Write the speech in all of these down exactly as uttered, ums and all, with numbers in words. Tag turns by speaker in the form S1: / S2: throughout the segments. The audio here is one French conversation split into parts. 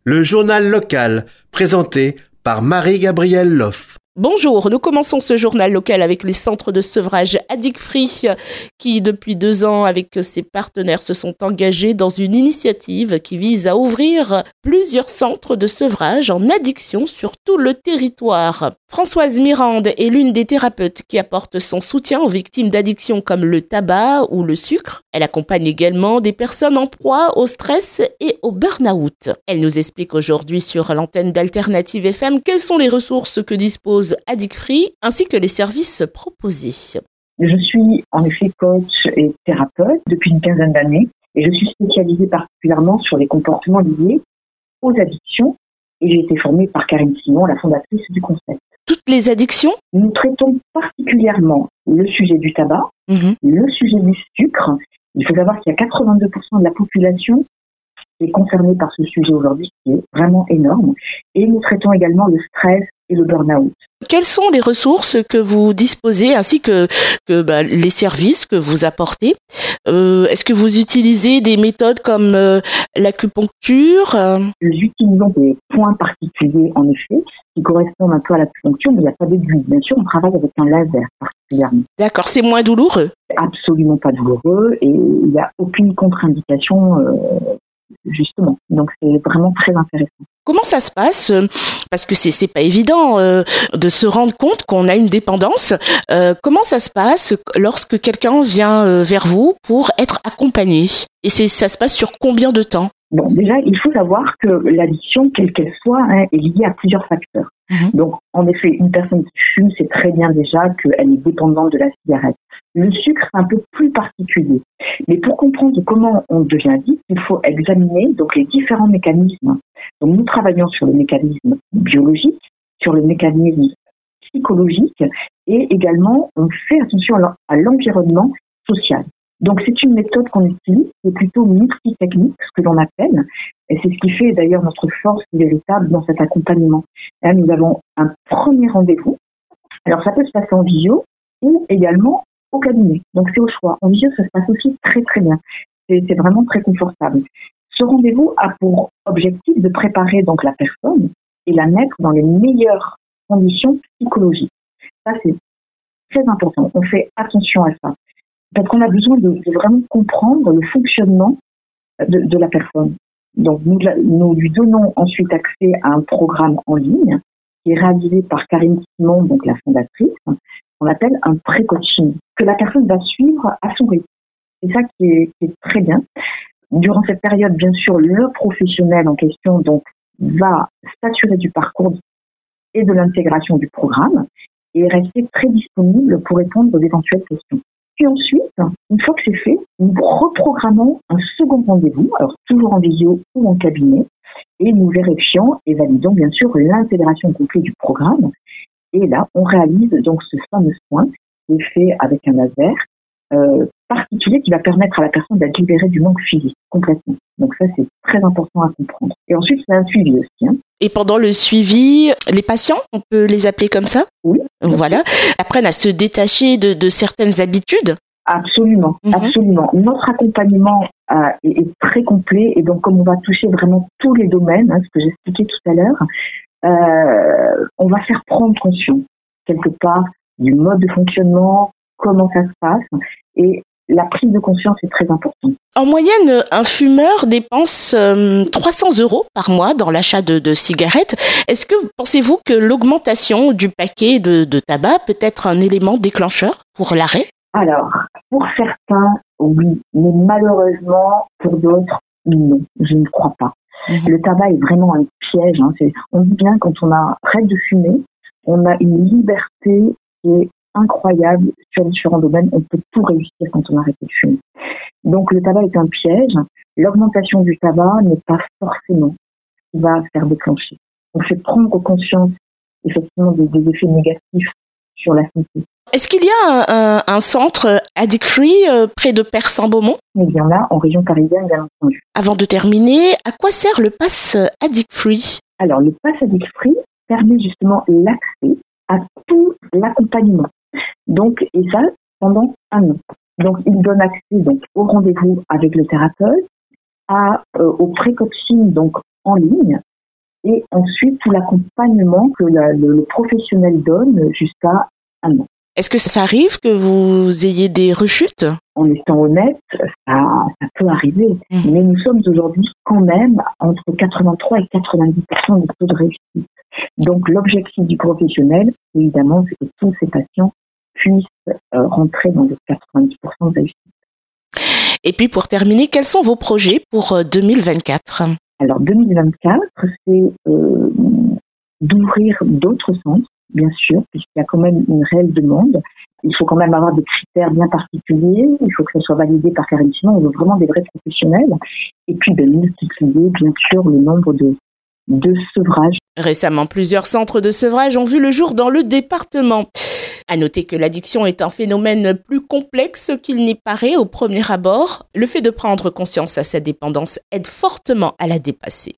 S1: Le journal local, présenté par Marie-Gabrielle Loff.
S2: Bonjour, nous commençons ce journal local avec les centres de sevrage Addict Free qui, depuis deux ans, avec ses partenaires, se sont engagés dans une initiative qui vise à ouvrir plusieurs centres de sevrage en addiction sur tout le territoire. Françoise Mirande est l'une des thérapeutes qui apporte son soutien aux victimes d'addiction comme le tabac ou le sucre. Elle accompagne également des personnes en proie au stress et au burn-out. Elle nous explique aujourd'hui sur l'antenne d'Alternative F M quelles sont les ressources que dispose Addict Free ainsi que les services proposés.
S3: Je suis en effet coach et thérapeute depuis une quinzaine d'années et je suis spécialisée particulièrement sur les comportements liés aux addictions et j'ai été formée par Karine Simon, la fondatrice du concept.
S2: Toutes les addictions ?
S3: Nous traitons particulièrement le sujet du tabac, mmh. le sujet du sucre. Il faut savoir qu'il y a quatre-vingt-deux pour cent de la population qui est concernée par ce sujet aujourd'hui, qui est vraiment énorme. Et nous traitons également le stress et le burn-out.
S2: Quelles sont les ressources que vous disposez ainsi que, que bah, les services que vous apportez ? euh, Est-ce que vous utilisez des méthodes comme euh, l'acupuncture ?
S3: Nous utilisons des points particuliers, en effet, qui correspondent un peu à l'acupuncture, mais il n'y a pas d'aiguille. Bien sûr, on travaille avec un laser particulièrement.
S2: D'accord, c'est moins douloureux ?
S3: Absolument pas douloureux et il n'y a aucune contre-indication euh, justement. Donc, c'est vraiment très intéressant.
S2: Comment ça se passe ? Parce que c'est c'est pas évident euh, de se rendre compte qu'on a une dépendance. Euh, comment ça se passe lorsque quelqu'un vient euh, vers vous pour être accompagné ? Et c'est ça se passe sur combien de temps ?
S3: Bon, déjà, il faut savoir que l'addiction, quelle qu'elle soit, hein, est liée à plusieurs facteurs. Mmh. Donc, en effet, une personne qui fume sait très bien déjà qu'elle est dépendante de la cigarette. Le sucre, c'est un peu plus particulier. Mais pour comprendre comment on devient addict, il faut examiner donc les différents mécanismes. Donc, nous travaillons sur le mécanisme biologique, sur le mécanisme psychologique et également, on fait attention à l'environnement social. Donc, c'est une méthode qu'on utilise, qui est plutôt multitechnique, ce que l'on appelle, et c'est ce qui fait d'ailleurs notre force véritable dans cet accompagnement. Là, nous avons un premier rendez-vous. Alors, ça peut se passer en visio ou également au cabinet. Donc, c'est au choix. En visio, ça se passe aussi très, très bien. C'est, c'est vraiment très confortable. Ce rendez-vous a pour objectif de préparer donc la personne et la mettre dans les meilleures conditions psychologiques. Ça, c'est très important. On fait attention à ça. Parce qu'on a besoin de, de vraiment comprendre le fonctionnement de, de la personne. Donc, nous, nous lui donnons ensuite accès à un programme en ligne qui est réalisé par Karine Simon, donc la fondatrice, qu'on appelle un pré-coaching, que la personne va suivre à son rythme. C'est ça qui est, qui est très bien. Durant cette période, bien sûr, le professionnel en question donc, va s'assurer du parcours et de l'intégration du programme et rester très disponible pour répondre aux éventuelles questions. Puis ensuite, une fois que c'est fait, nous reprogrammons un second rendez-vous, alors toujours en visio ou en cabinet, et nous vérifions et validons bien sûr l'intégration complète du programme. Et là, on réalise donc ce fameux soin qui est fait avec un laser euh, particulier qui va permettre à la personne d'être libérée du manque physique complètement. Donc ça, c'est très important à comprendre. Et ensuite, c'est un suivi aussi. Hein.
S2: Et pendant le suivi, les patients, on peut les appeler comme ça ?
S3: Oui.
S2: Voilà, apprennent à se détacher de, de certaines habitudes.
S3: Absolument, mm-hmm. absolument. Notre accompagnement euh, est, est très complet et donc comme on va toucher vraiment tous les domaines, hein, ce que j'expliquais tout à l'heure, euh, on va faire prendre conscience quelque part du mode de fonctionnement, comment ça se passe et la prise de conscience est très importante.
S2: En moyenne, un fumeur dépense euh, trois cents euros par mois dans l'achat de, de cigarettes. Est-ce que pensez-vous que l'augmentation du paquet de, de tabac peut être un élément déclencheur pour l'arrêt ?
S3: Alors, pour certains, oui, mais malheureusement, pour d'autres, non, je ne crois pas. Mmh. Le tabac est vraiment un piège. Hein. C'est, on dit bien quand on arrête de fumer, on a une liberté qui est incroyable sur différents domaines. On peut tout réussir quand on arrête de fumer. Donc, le tabac est un piège. L'augmentation du tabac n'est pas forcément ce qui va faire déclencher. On fait prendre conscience, effectivement, des, des effets négatifs sur la santé.
S2: Est-ce qu'il y a un, un, un centre Addict Free euh, près de Persan-Beaumont ?
S3: Il y en a en région parisienne, bien entendu.
S2: Avant de terminer, à quoi sert le pass Addict Free ?
S3: Alors, le pass Addict Free permet justement l'accès à tout l'accompagnement. Donc, et ça, pendant un an. Donc, il donne accès donc, au rendez-vous avec le thérapeute, à, euh, au pré-coaching donc, en ligne, et ensuite tout l'accompagnement que la, le, le professionnel donne jusqu'à un an.
S2: Est-ce que ça arrive que vous ayez des rechutes ?
S3: En étant honnête, ça, ça peut arriver, mmh. mais nous sommes aujourd'hui quand même entre quatre-vingt-trois et quatre-vingt-dix pour cent de taux de réussite. Donc l'objectif du professionnel, évidemment, c'est que tous ces patients puissent euh, rentrer dans les quatre-vingt-dix pour cent de réussite.
S2: Et puis pour terminer, quels sont vos projets pour deux mille vingt-quatre ?
S3: Alors deux mille vingt-quatre, c'est euh, d'ouvrir d'autres centres, bien sûr, puisqu'il y a quand même une réelle demande. Il faut quand même avoir des critères bien particuliers, il faut que ça soit validé par Carême Simon, on veut vraiment des vrais professionnels, et puis de multiplier, bien sûr, le nombre de, de sevrages.
S2: Récemment, plusieurs centres de sevrage ont vu le jour dans le département. À noter que l'addiction est un phénomène plus complexe qu'il n'y paraît au premier abord. Le fait de prendre conscience à cette dépendance aide fortement à la dépasser.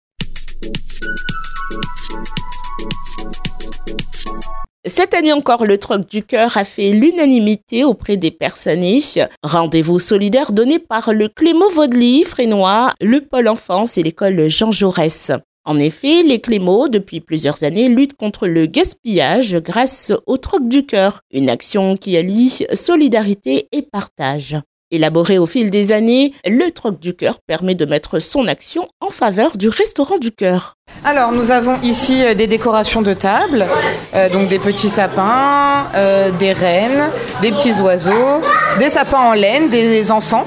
S2: Cette année encore, le Troc du Cœur a fait l'unanimité auprès des personnes. Rendez-vous solidaire donné par le Clémo Vaudely, Frénois, le Pôle Enfance et l'école Jean Jaurès. En effet, les Clémo, depuis plusieurs années, luttent contre le gaspillage grâce au Troc du Cœur, une action qui allie solidarité et partage. Élaboré au fil des années, le Troc du Cœur permet de mettre son action en faveur du Restaurant du Cœur.
S4: Alors, nous avons ici des décorations de table, euh, donc des petits sapins, euh, des rennes, des petits oiseaux, des sapins en laine, des encens.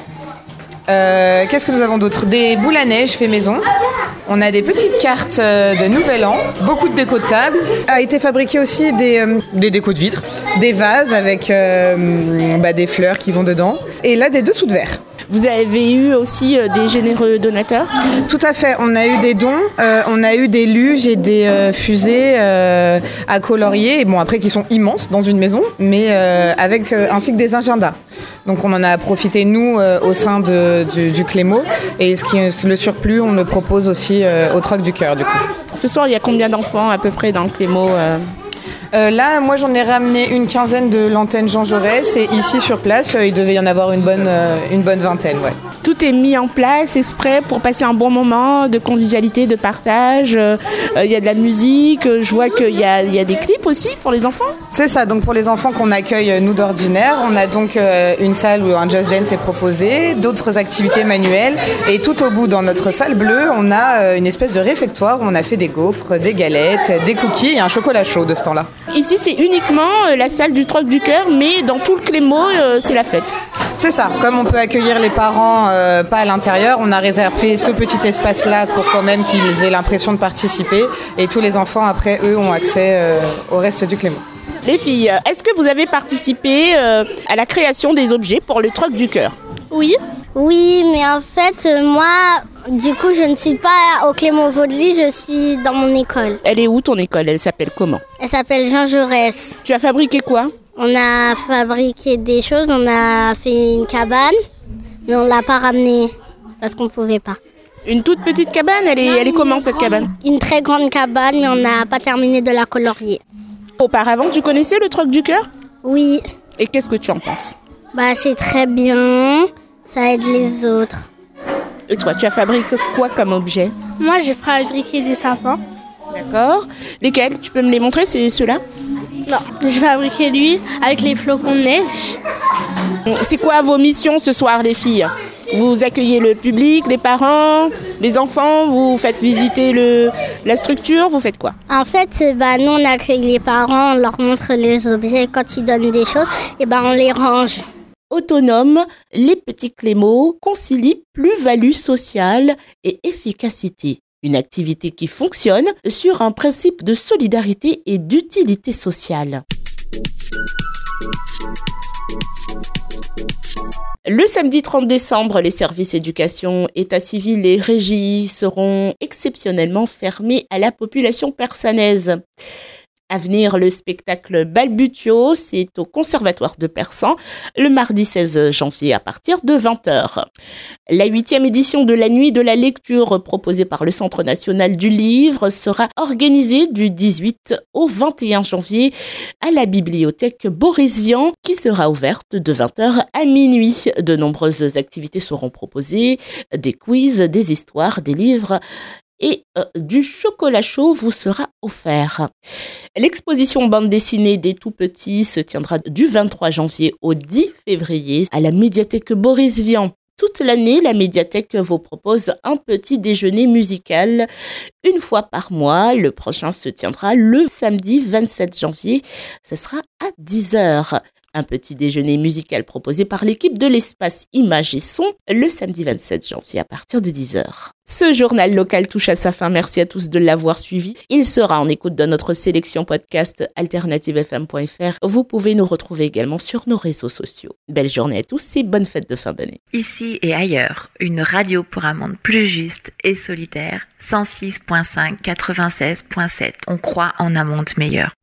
S4: Euh, qu'est-ce que nous avons d'autre ? Des boules à neige fait maison. On a des petites cartes de Nouvel An, beaucoup de déco de table. A été fabriqué aussi des, euh, des décos de vitres, des vases avec euh, bah, des fleurs qui vont dedans. Et là, des dessous de verre.
S2: Vous avez eu aussi euh, des généreux donateurs ?
S4: Tout à fait, on a eu des dons, euh, on a eu des luges et des euh, fusées euh, à colorier, bon après qui sont immenses dans une maison, mais euh, avec euh, ainsi que des agendas. Donc on en a profité nous euh, au sein de, du, du Clémo, et ce qui, le surplus on le propose aussi euh, au Troc du Cœur du coup.
S2: Ce soir il y a combien d'enfants à peu près dans le Clémo euh...
S4: Euh, là, moi, j'en ai ramené une quinzaine de l'antenne Jean Jaurès et ici, sur place, euh, il devait y en avoir une bonne, euh, une bonne vingtaine, ouais.
S2: Tout est mis en place, exprès pour passer un bon moment de convivialité, de partage. Il euh, euh, y a de la musique, je vois qu'il y a, y a des clips aussi pour les enfants.
S4: C'est ça, donc pour les enfants qu'on accueille, nous, d'ordinaire, on a donc euh, une salle où un Just Dance est proposé, d'autres activités manuelles, et tout au bout, dans notre salle bleue, on a euh, une espèce de réfectoire où on a fait des gaufres, des galettes, des cookies et un chocolat chaud de ce temps-là.
S2: Ici, c'est uniquement euh, la salle du Troc du Cœur, mais dans tout le Clémo, euh, c'est la fête.
S4: C'est ça, comme on peut accueillir les parents euh, pas à l'intérieur, on a réservé ce petit espace-là pour quand même qu'ils aient l'impression de participer, et tous les enfants, après, eux, ont accès euh, au reste du Clémo.
S2: Les filles, est-ce que vous avez participé euh, à la création des objets pour le Troc du Cœur ?
S5: Oui. Oui, mais en fait, euh, moi, du coup, je ne suis pas au Clémo Vaudely, je suis dans mon école.
S2: Elle est où ton école ? Elle s'appelle comment ?
S5: Elle s'appelle Jean Jaurès.
S2: Tu as fabriqué quoi ?
S5: On a fabriqué des choses, on a fait une cabane, mais on ne l'a pas ramenée parce qu'on ne pouvait pas.
S2: Une toute petite cabane ? Elle est, non, elle est comment cette
S5: grande,
S2: cabane ?
S5: Une très grande cabane, mais on n'a pas terminé de la colorier.
S2: Auparavant, tu connaissais le Troc du Cœur ?
S5: Oui.
S2: Et qu'est-ce que tu en penses ?
S5: Bah, c'est très bien, ça aide les autres.
S2: Et toi, tu as fabriqué quoi comme objet ?
S5: Moi, j'ai fabriqué des sapins.
S2: D'accord. Lesquels ? Tu peux me les montrer, c'est ceux-là ?
S5: Non, j'ai fabriqué lui avec les flocons de neige.
S2: C'est quoi vos missions ce soir, les filles ? Vous accueillez le public, les parents, les enfants, vous faites visiter le, la structure, vous faites quoi ?
S5: En fait, bah, nous, on accueille les parents, on leur montre les objets. Quand ils donnent des choses, et bah, on les range.
S2: Autonomes, les petits Clémo concilient plus-value sociale et efficacité. Une activité qui fonctionne sur un principe de solidarité et d'utilité sociale. Le samedi trente décembre, les services éducation, état civil et régie seront exceptionnellement fermés à la population persanaise. À venir, le spectacle Balbutio, c'est au Conservatoire de Persan, le mardi seize janvier à partir de vingt heures. La huitième édition de la Nuit de la lecture proposée par le Centre national du livre sera organisée du dix-huit au vingt et un janvier à la bibliothèque Boris Vian, qui sera ouverte de vingt heures à minuit. De nombreuses activités seront proposées, des quiz, des histoires, des livres et euh, du chocolat chaud vous sera offert. L'exposition bande dessinée des tout-petits se tiendra du vingt-trois janvier au dix février à la médiathèque Boris Vian. Toute l'année, la médiathèque vous propose un petit déjeuner musical une fois par mois. Le prochain se tiendra le samedi vingt-sept janvier. Ce sera à dix heures. Un petit déjeuner musical proposé par l'équipe de l'Espace Images et Son le samedi vingt-sept janvier à partir de dix heures. Ce journal local touche à sa fin. Merci à tous de l'avoir suivi. Il sera en écoute de notre sélection podcast alternative f m point f r. Vous pouvez nous retrouver également sur nos réseaux sociaux. Belle journée à tous et bonne fête de fin d'année.
S6: Ici et ailleurs, une radio pour un monde plus juste et solidaire. cent six virgule cinq, quatre-vingt-seize virgule sept. On croit en un monde meilleur.